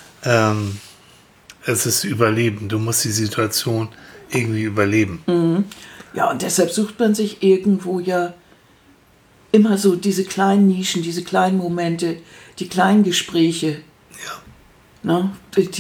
Es ist Überleben. Du musst die Situation irgendwie überleben. Ja, und deshalb sucht man sich irgendwo ja immer so diese kleinen Nischen, diese kleinen Momente, die kleinen Gespräche. Ja. Ne?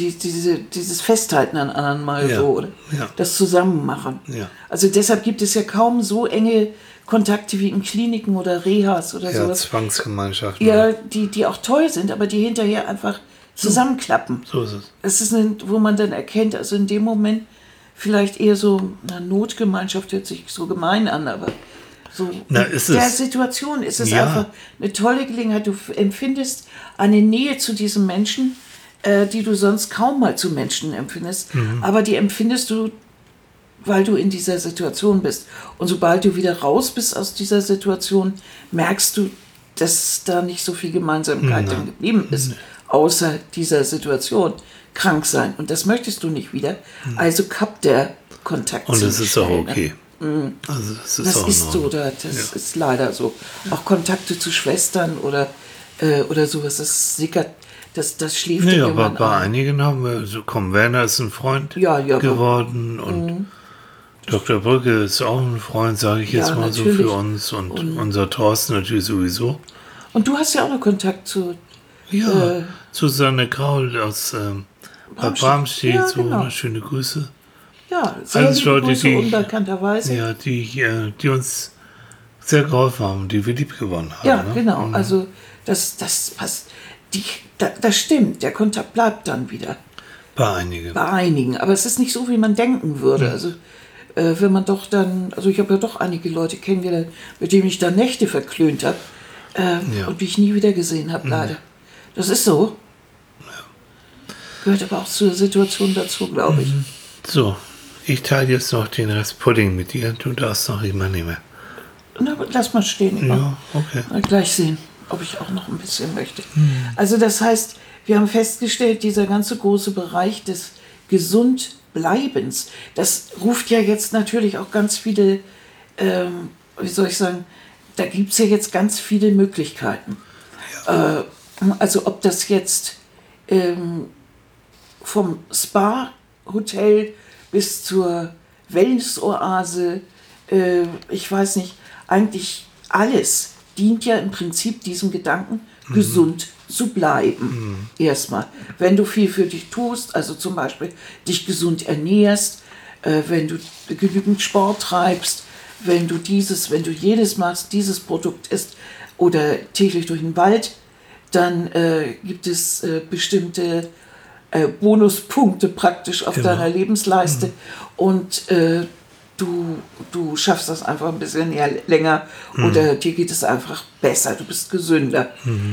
Dieses Festhalten an anderen mal Ja, so. Oder ja. das Zusammenmachen. Ja. Also deshalb gibt es ja kaum so enge Kontakte wie in Kliniken oder Rehas oder Ja, sowas. Zwangsgemeinschaften. Ja, die auch toll sind, aber die hinterher einfach zusammenklappen. So ist es. Es ist, wo man dann erkennt, also in dem Moment vielleicht eher so, eine Notgemeinschaft hört sich so gemein an, aber so Na, in ist der es. Situation ist es Ja. einfach eine tolle Gelegenheit. Du empfindest eine Nähe zu diesem Menschen, die du sonst kaum mal zu Menschen empfindest, aber die empfindest du, weil du in dieser Situation bist. Und sobald du wieder raus bist aus dieser Situation, merkst du, dass da nicht so viel Gemeinsamkeit dann geblieben ist, außer dieser Situation. Krank sein. Und das möchtest du nicht wieder. Also kappt der Kontakt Und ziemlich es ist auch schnell, ne? okay. Also das ist Das auch ist in so, Ordnung. das ist leider so. Auch Kontakte zu Schwestern oder sowas, das sickert, das schläft Nee, aber irgendwann bei ein. einigen haben wir, so komm, Werner ist ein Freund Ja, geworden und Dr. Brücke ist auch ein Freund, sage ich jetzt Ja, mal so natürlich. für uns und unser Thorsten natürlich sowieso. Und du hast ja auch noch Kontakt zu... Ja, Susanne Graul aus Bad Bramstedt, Ja, so genau. schöne Grüße. Ja, sehr Alles liebe Leute, Grüße, die- unbekannterweise. Ja, die uns sehr geholfen haben, die wir lieb gewonnen haben. Ja, ne? genau. Also das passt. Das stimmt, der Kontakt bleibt dann wieder. Bei einigen. Bei einigen. Aber es ist nicht so, wie man denken würde. Also wenn man doch dann, also ich habe ja doch einige Leute kennengelernt, mit denen ich dann Nächte verklönt habe und die ich nie wieder gesehen habe, leider. Das ist so. Gehört aber auch zur Situation dazu, glaube ich. So, ich teile jetzt noch den Rest Pudding mit dir. Du darfst noch immer nicht mehr. Na, lass mal stehen. Ja, okay. Mal gleich sehen, ob ich auch noch ein bisschen möchte. Also das heißt, wir haben festgestellt, dieser ganze große Bereich des Gesundbleibens, das ruft ja jetzt natürlich auch ganz viele, wie soll ich sagen, da gibt es ja jetzt ganz viele Möglichkeiten. Also ob das jetzt vom Spa-Hotel bis zur Wellness-Oase, ich weiß nicht, eigentlich alles dient ja im Prinzip diesem Gedanken, gesund zu bleiben. Erstmal. Wenn du viel für dich tust, also zum Beispiel dich gesund ernährst, wenn du genügend Sport treibst, wenn du jedes machst, dieses Produkt isst oder täglich durch den Wald, dann gibt es bestimmte Bonuspunkte praktisch auf Genau. deiner Lebensleiste und du schaffst das einfach ein bisschen länger oder dir geht es einfach besser, du bist gesünder.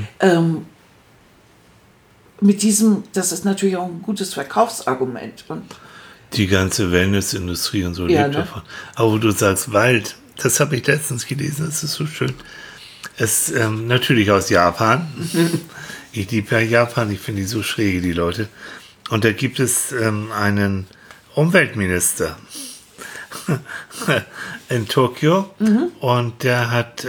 Mit diesem, das ist natürlich auch ein gutes Verkaufsargument. Und Die ganze Wellnessindustrie und so Ja, lebt ne? davon. Aber wo du sagst Wald, das habe ich letztens gelesen, das ist so schön. Es natürlich aus Japan. Ich liebe ja Japan, ich finde die so schräg, die Leute. Und da gibt es einen Umweltminister in Tokio und der hat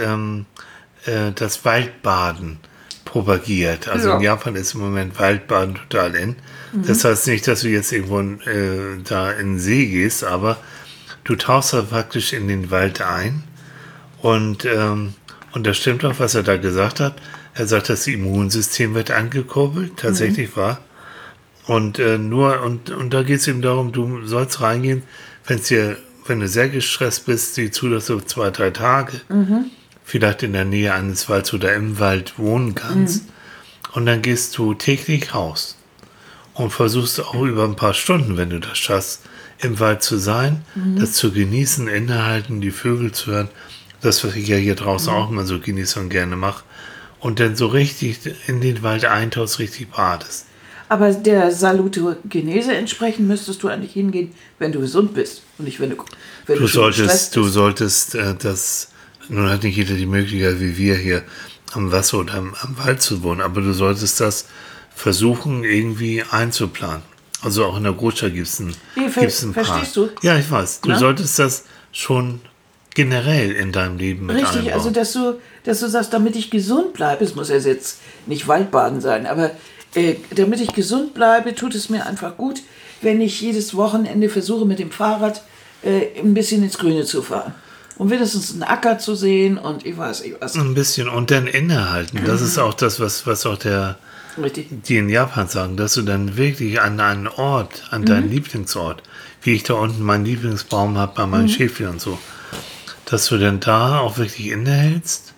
das Waldbaden propagiert. Also in Japan ist im Moment Waldbaden total in. Das heißt nicht, dass du jetzt irgendwo da in den See gehst, aber du tauchst da praktisch in den Wald ein und das stimmt auch, was er da gesagt hat. Er sagt, das Immunsystem wird angekurbelt, tatsächlich wahr. Und und da geht es eben darum, du sollst reingehen, wenn du sehr gestresst bist, sieh zu, dass du 2-3 Tage vielleicht in der Nähe eines Walds oder im Wald wohnen kannst. Und dann gehst du täglich raus und versuchst auch über ein paar Stunden, wenn du das schaffst, im Wald zu sein, das zu genießen, innehalten, die Vögel zu hören, das, was ich ja hier draußen auch immer so genieße und gerne mache. Und dann so richtig in den Wald eintauchst, richtig badest. Aber der Salutogenese entsprechend müsstest du eigentlich hingehen, wenn du gesund bist und nicht, wenn du solltest das, nun hat nicht jeder die Möglichkeit, wie wir hier am Wasser oder am Wald zu wohnen, aber du solltest das versuchen, irgendwie einzuplanen. Also auch in der Großstadt gibt es einen Park. Verstehst du? Ja, ich weiß. Du solltest das schon generell in deinem Leben mit Richtig, einbauen. also dass du sagst, damit ich gesund bleibe, es muss ja jetzt nicht Waldbaden sein, aber damit ich gesund bleibe, tut es mir einfach gut, wenn ich jedes Wochenende versuche, mit dem Fahrrad ein bisschen ins Grüne zu fahren. Und wenigstens einen Acker zu sehen und ich weiß. Ein bisschen und dann innehalten. Das ist auch das, was auch die in Japan sagen, dass du dann wirklich an einen Ort, an deinen Lieblingsort, wie ich da unten meinen Lieblingsbaum habe bei meinen Schäfchen und so, dass du dann da auch wirklich innehältst,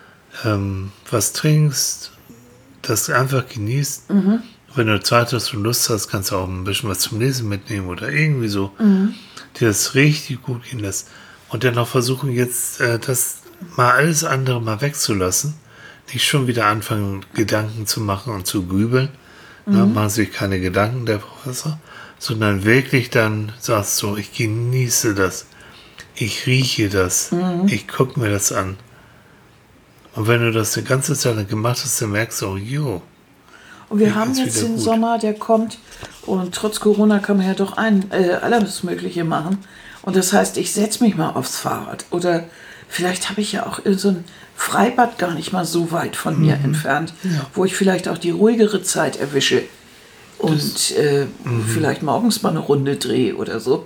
was trinkst, das einfach genießt. Wenn du Zeit hast und Lust hast, kannst du auch ein bisschen was zum Lesen mitnehmen oder irgendwie so, dir das richtig gut gehen lässt. Und dann auch versuchen jetzt, das mal alles andere mal wegzulassen. Nicht schon wieder anfangen, Gedanken zu machen und zu grübeln. Machen sich keine Gedanken, der Professor. Sondern wirklich dann sagst so, ich genieße das. Ich rieche das. Ich gucke mir das an. Und wenn du das die ganze Zeit lang gemacht hast, dann merkst du auch, Und wir haben jetzt den Sommer, der kommt. Und trotz Corona kann man ja doch alles Mögliche machen. Und das heißt, ich setze mich mal aufs Fahrrad. Oder vielleicht habe ich ja auch so ein Freibad gar nicht mal so weit von mir entfernt, wo ich vielleicht auch die ruhigere Zeit erwische. Und vielleicht morgens mal eine Runde drehe oder so.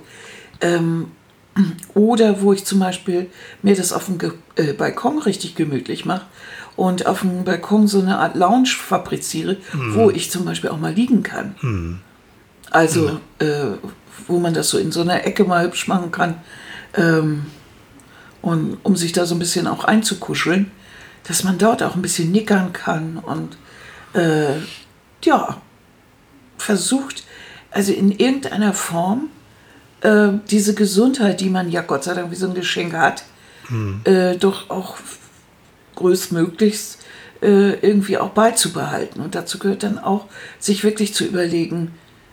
Oder wo ich zum Beispiel mir das auf dem Balkon richtig gemütlich mache und auf dem Balkon so eine Art Lounge fabriziere, wo ich zum Beispiel auch mal liegen kann. Also, wo man das so in so einer Ecke mal hübsch machen kann, und um sich da so ein bisschen auch einzukuscheln, dass man dort auch ein bisschen nickern kann und versucht, also in irgendeiner Form diese Gesundheit, die man ja Gott sei Dank wie so ein Geschenk hat, doch auch größtmöglichst irgendwie auch beizubehalten. Und dazu gehört dann auch, sich wirklich zu überlegen,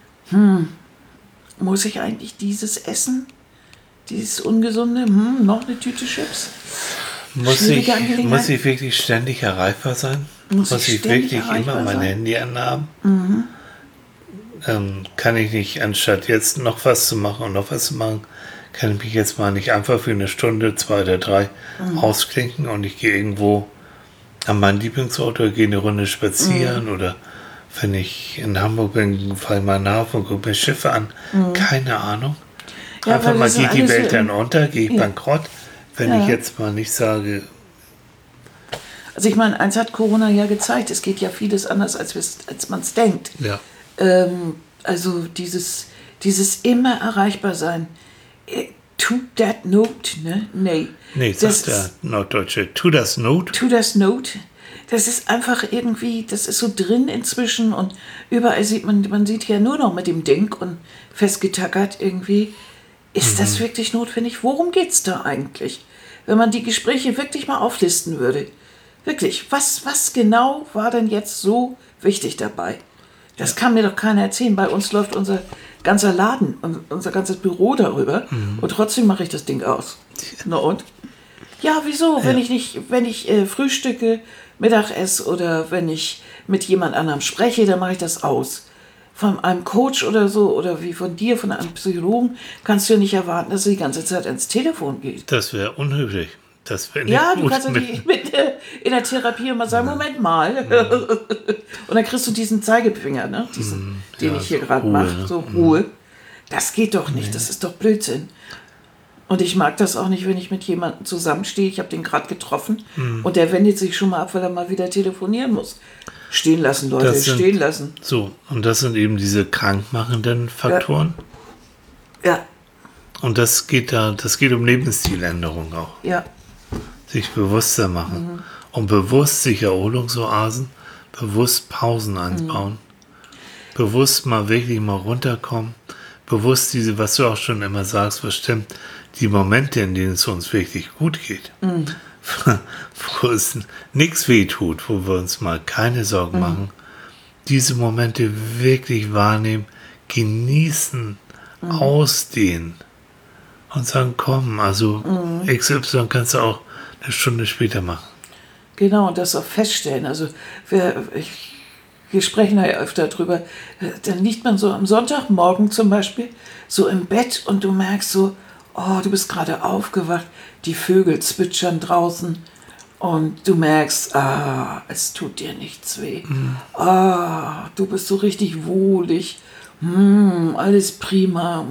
muss ich eigentlich dieses essen? Dieses Ungesunde? Noch eine Tüte Chips? Muss ich wirklich ständig erreichbar sein? Muss ich wirklich immer mein Handy anhaben? Kann ich nicht, anstatt jetzt noch was zu machen und noch was zu machen, kann ich mich jetzt mal nicht einfach für eine Stunde, 2 oder 3 ausklinken und ich gehe irgendwo an meinen Lieblingsort oder gehe eine Runde spazieren oder wenn ich in Hamburg bin, fahre ich mal nach und gucke mir Schiffe an. Keine Ahnung. Ja, einfach mal, geht die Welt dann unter, gehe ich bankrott, wenn ich jetzt mal nicht sage. Also ich meine, eins hat Corona ja gezeigt, es geht ja vieles anders, als man es denkt. Ja. Also dieses immer erreichbar sein. To that note, ne? Nee, sagt der Norddeutsche. To das note. To das note. Das ist einfach irgendwie, das ist so drin inzwischen und überall sieht man sieht ja nur noch mit dem Ding und festgetackert irgendwie. Ist das wirklich notwendig? Worum geht's da eigentlich? Wenn man die Gespräche wirklich mal auflisten würde. Wirklich, was genau war denn jetzt so wichtig dabei? Das kann mir doch keiner erzählen. Bei uns läuft unser ganzer Laden und unser ganzes Büro darüber. Und trotzdem mache ich das Ding aus. Na und? Ja, wieso? Wenn ich frühstücke, Mittag esse oder wenn ich mit jemand anderem spreche, dann mache ich das aus. von einem Coach oder so oder wie von dir, von einem Psychologen, kannst du ja nicht erwarten, dass er die ganze Zeit ans Telefon geht. Das wäre unhöflich. Das wäre nicht Ja, du gut kannst ja in der Therapie immer sagen, Moment mal. Und dann kriegst du diesen Zeigefinger, ne? Den ich hier gerade mache, ne? so Ruhe. Das geht doch nicht, das ist doch Blödsinn. Und ich mag das auch nicht, wenn ich mit jemandem zusammenstehe. Ich habe den gerade getroffen und der wendet sich schon mal ab, weil er mal wieder telefonieren muss. Stehen lassen, Leute, stehen lassen. So, und das sind eben diese krankmachenden Faktoren. Ja. Und das geht um Lebensstiländerung auch. Ja. Sich bewusster machen. Und bewusst sich Erholungsoasen, bewusst Pausen einbauen. Bewusst mal wirklich mal runterkommen. Bewusst diese, was du auch schon immer sagst, was stimmt, die Momente, in denen es uns wirklich gut geht. Wo es nichts weh tut, wo wir uns mal keine Sorgen machen. Diese Momente wirklich wahrnehmen, genießen, ausdehnen. Und sagen, komm, also XY kannst du auch eine Stunde später machen. Genau, und das auch feststellen. Also wir sprechen da ja öfter drüber. Dann liegt man so am Sonntagmorgen zum Beispiel so im Bett und du merkst so, oh, du bist gerade aufgewacht, die Vögel zwitschern draußen und du merkst, es tut dir nichts weh. Du bist so richtig wohlig. Alles prima.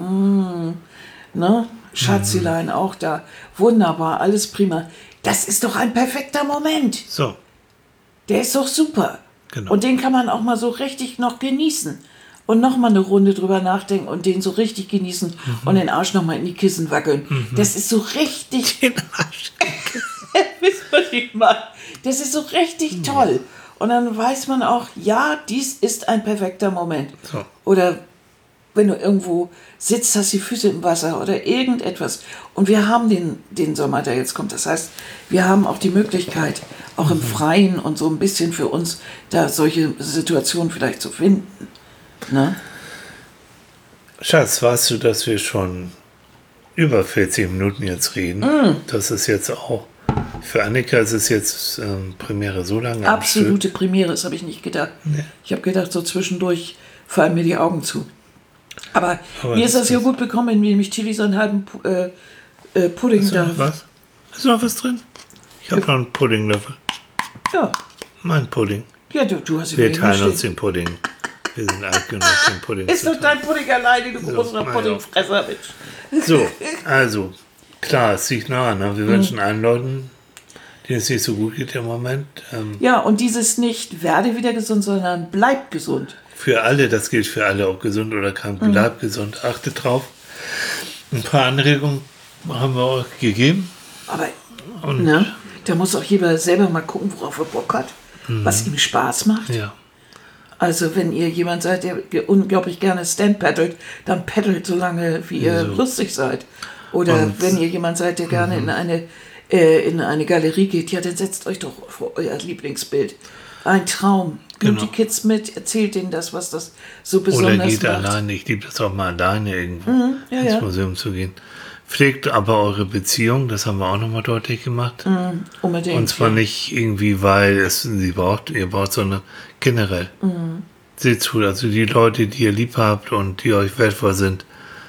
Ne? Schatzilein auch da. Wunderbar, alles prima. Das ist doch ein perfekter Moment. So. Der ist doch super. Genau. Und den kann man auch mal so richtig noch genießen. Und noch mal eine Runde drüber nachdenken und den so richtig genießen und den Arsch noch mal in die Kissen wackeln. Das ist so richtig... Den Arsch. Wisst ihr, was ich meine? Das ist so richtig toll. Und dann weiß man auch, ja, dies ist ein perfekter Moment. So. Oder wenn du irgendwo sitzt, hast die Füße im Wasser oder irgendetwas. Und wir haben den Sommer, der jetzt kommt. Das heißt, wir haben auch die Möglichkeit, auch im Freien und so ein bisschen für uns da solche Situationen vielleicht zu finden. Ne? Schatz, weißt du, dass wir schon über 40 Minuten jetzt reden? Das ist jetzt auch, für Annika ist es jetzt Premiere so lange. Absolute Premiere, das habe ich nicht gedacht. Nee. Ich habe gedacht, so zwischendurch fallen mir die Augen zu. Aber mir ist das ja gut bekommen, indem ich Tilly so einen halben Pudding da. Was? Ist noch was drin? Ich habe noch einen Puddinglöffel. Ja. Mein Pudding. Ja, du hast Wir teilen uns den Pudding. Wir sind alt genug, den Pudding ist doch dein Pudding alleine, du großer Puddingfresser, Mensch. So, also, klar, es liegt nah, ne? Wir wünschen allen Leuten, denen es nicht so gut geht im Moment. Ja, und dieses nicht werde wieder gesund, sondern bleib gesund. Für alle, das gilt für alle, ob gesund oder krank, bleib gesund, achtet drauf. Ein paar Anregungen haben wir euch gegeben. Aber da muss auch jeder selber mal gucken, worauf er Bock hat, was ihm Spaß macht. Ja. Also wenn ihr jemand seid, der unglaublich gerne Stand paddelt, dann paddelt so lange, wie ihr lustig seid. Oder wenn ihr jemand seid, der gerne in eine Galerie geht, ja, dann setzt euch doch vor euer Lieblingsbild. Ein Traum. Nimmt die Kids mit, erzählt denen das, was das so besonders macht. Oder geht alleine. Ich liebe das auch mal alleine irgendwo ins Museum zu gehen. Pflegt aber eure Beziehung, das haben wir auch nochmal deutlich gemacht. Unbedingt. Und zwar nicht irgendwie, weil ihr braucht, sondern generell. Seht zu, also die Leute, die ihr lieb habt und die euch wertvoll sind,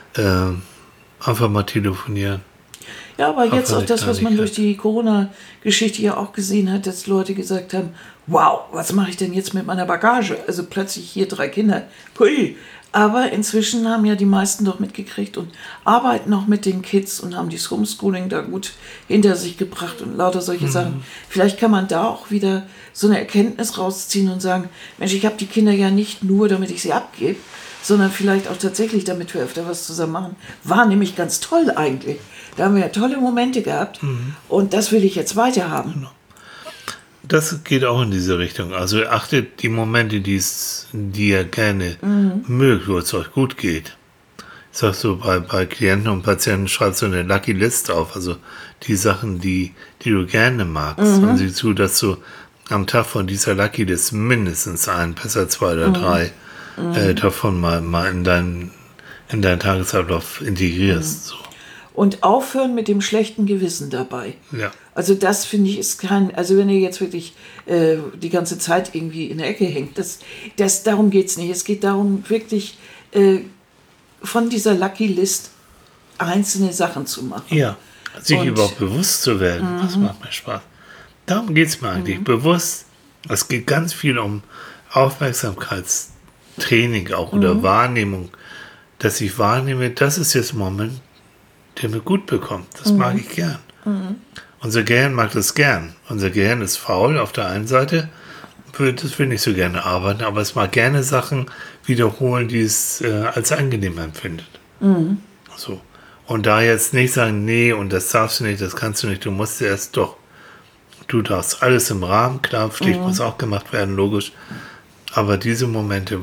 einfach mal telefonieren. Ja, aber jetzt auch das, was man durch die Corona-Geschichte ja auch gesehen hat, dass Leute gesagt haben, wow, was mache ich denn jetzt mit meiner Bagage? Also plötzlich hier 3 Kinder. Hui. Aber inzwischen haben ja die meisten doch mitgekriegt und arbeiten auch mit den Kids und haben das Homeschooling da gut hinter sich gebracht und lauter solche Sachen. Vielleicht kann man da auch wieder so eine Erkenntnis rausziehen und sagen, Mensch, ich habe die Kinder ja nicht nur, damit ich sie abgebe, sondern vielleicht auch tatsächlich, damit wir öfter was zusammen machen. War nämlich ganz toll eigentlich. Da haben wir ja tolle Momente gehabt und das will ich jetzt weiterhaben. Genau. Das geht auch in diese Richtung. Also achtet die Momente, die ihr gerne mögt, wo es euch gut geht. Ich sag so, bei Klienten und Patienten schreibst so eine Lucky List auf. Also die Sachen, die du gerne magst. Und sieh zu, dass du am Tag von dieser Lucky List mindestens besser 2 oder 3 davon mal in deinen Tagesablauf integrierst. So. Und aufhören mit dem schlechten Gewissen dabei. Ja. Also das finde ich ist kein, also wenn ihr jetzt wirklich die ganze Zeit irgendwie in der Ecke hängt, darum geht es nicht. Es geht darum, wirklich von dieser Lucky List einzelne Sachen zu machen. Ja, sich Und- überhaupt bewusst zu werden, was macht mir Spaß. Darum geht es mir eigentlich, bewusst. Es geht ganz viel um Aufmerksamkeitstraining auch oder Wahrnehmung, dass ich wahrnehme, das ist jetzt ein Moment, der mir gut bekommt. Das mag ich gern. Unser Gehirn mag das gern. Unser Gehirn ist faul auf der einen Seite, das will nicht so gerne arbeiten, aber es mag gerne Sachen wiederholen, die es als angenehm empfindet. So. Und da jetzt nicht sagen, nee, und das darfst du nicht, das kannst du nicht, du musst erst doch. Du darfst alles im Rahmen, klar, Pflicht muss auch gemacht werden, logisch. Aber diese Momente,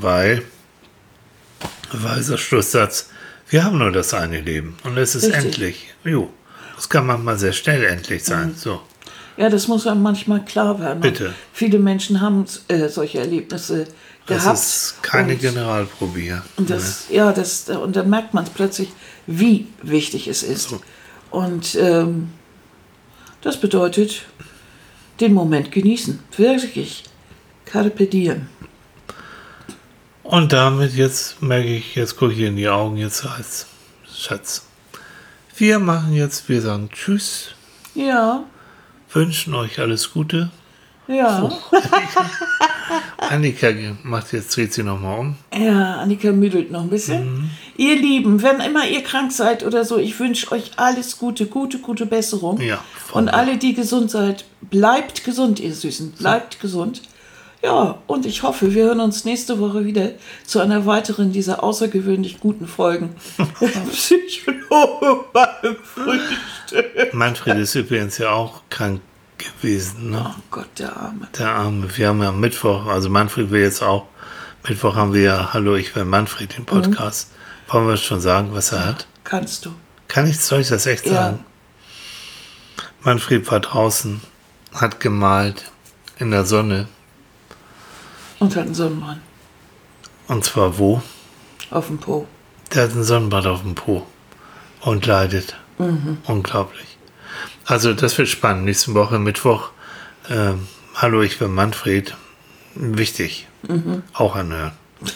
weiser Schlusssatz, wir haben nur das eine Leben und es ist Richtig. endlich. Jo, das kann manchmal sehr schnell endlich sein. So, Ja, das muss einem manchmal klar werden. Bitte. Und viele Menschen haben solche Erlebnisse das gehabt. ist keine und, Generalprobe. und und dann merkt man plötzlich, wie wichtig es ist. So. Und das bedeutet, den Moment genießen. Wirklich. Carpe diem. Und damit jetzt merke ich, jetzt gucke ich in die Augen, jetzt als Schatz. Wir sagen Tschüss, Ja, wünschen euch alles Gute. ja. Annika dreht sie nochmal um. Ja, Annika müdelt noch ein bisschen. Ihr Lieben, wenn immer ihr krank seid oder so, ich wünsche euch alles Gute, gute Besserung. Ja, voll. Und alle, die gesund seid, bleibt gesund, ihr Süßen. Bleibt gesund. Ja, und ich hoffe, wir hören uns nächste Woche wieder zu einer weiteren dieser außergewöhnlich guten Folgen. Psychologe beim Frühstück. Manfred ist übrigens ja auch krank gewesen. Ne? Oh Gott, der Arme. Der Arme. Wir haben ja am Mittwoch, also Manfred will jetzt auch, Mittwoch haben wir ja Hallo, ich bin Manfred, den Podcast. Wollen wir schon sagen, was er hat? Kannst du. Soll ich das echt sagen? Manfred war draußen, hat gemalt in der Sonne. Und hat einen Sonnenbrand Und zwar wo? auf dem Po. Der hat einen Sonnenbrand auf dem Po und leidet. Unglaublich. Also das wird spannend. Nächste Woche Mittwoch. Hallo, ich bin Manfred. Wichtig. Auch anhören.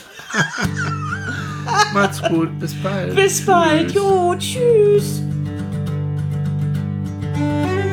Macht's gut. Bis bald. Bis bald. Jo, tschüss.